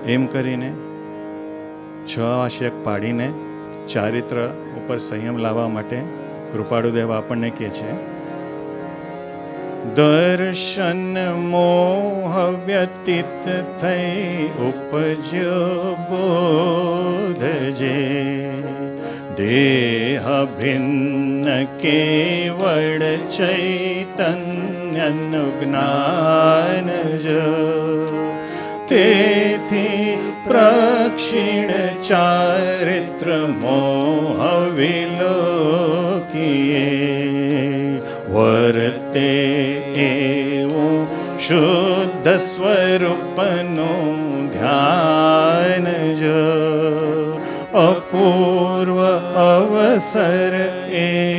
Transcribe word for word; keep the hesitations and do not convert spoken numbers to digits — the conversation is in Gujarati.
એમ કરીને છ આવશ્યક પાડીને ચારિત્ર ઉપર સંયમ લાવવા માટે કૃપાળુદેવ આપણને કહે છે, દર્શન મોહ વ્યતીત થઈ ઉપજ્યો બોધજે, દેહ ભિન્ન કેવળ ચૈતન્યનું જ્ઞાન જો, તેથી પ્રક્ષીણ ચારિત્ર મોહ વિલોકીએ, વર્તે એવું શુદ્ધ સ્વરૂપનું ધ્યાન જો, અપૂર્વ અવસર એ